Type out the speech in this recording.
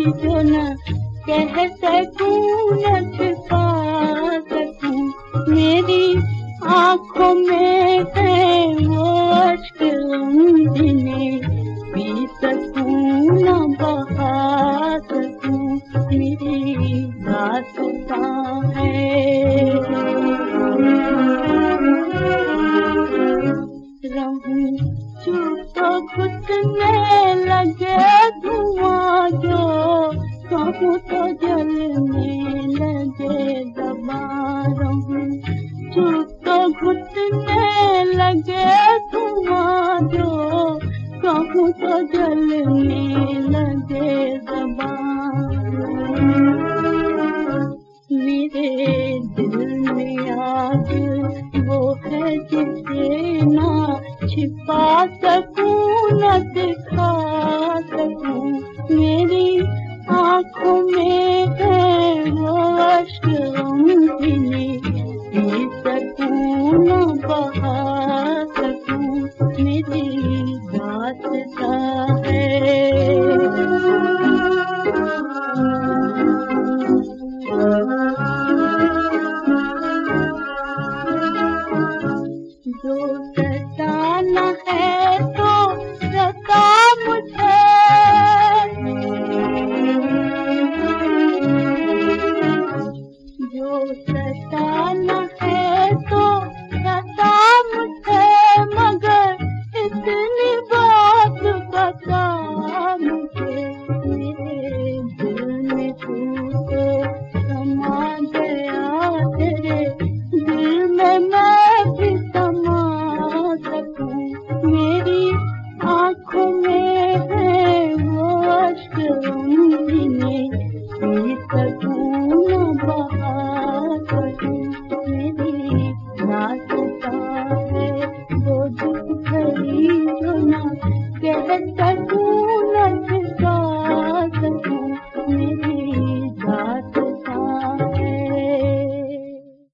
जो न कह सकूं न छुपा सकूं। मेरी आँखों में है वो अश्क जिन्हें पी सकूं न बहा सकूं। मेरी दास्तां है। रहूं चुप तो घुटने लगे धुआं जो, कहूं तो जलने लगे दबा। रहूं चुप तो घुटने लगे धुआं जो, कहूं तो जलने लगे दबा। मेरे दिल में आग वो है जिसे ना छिपा सकूं न दिखा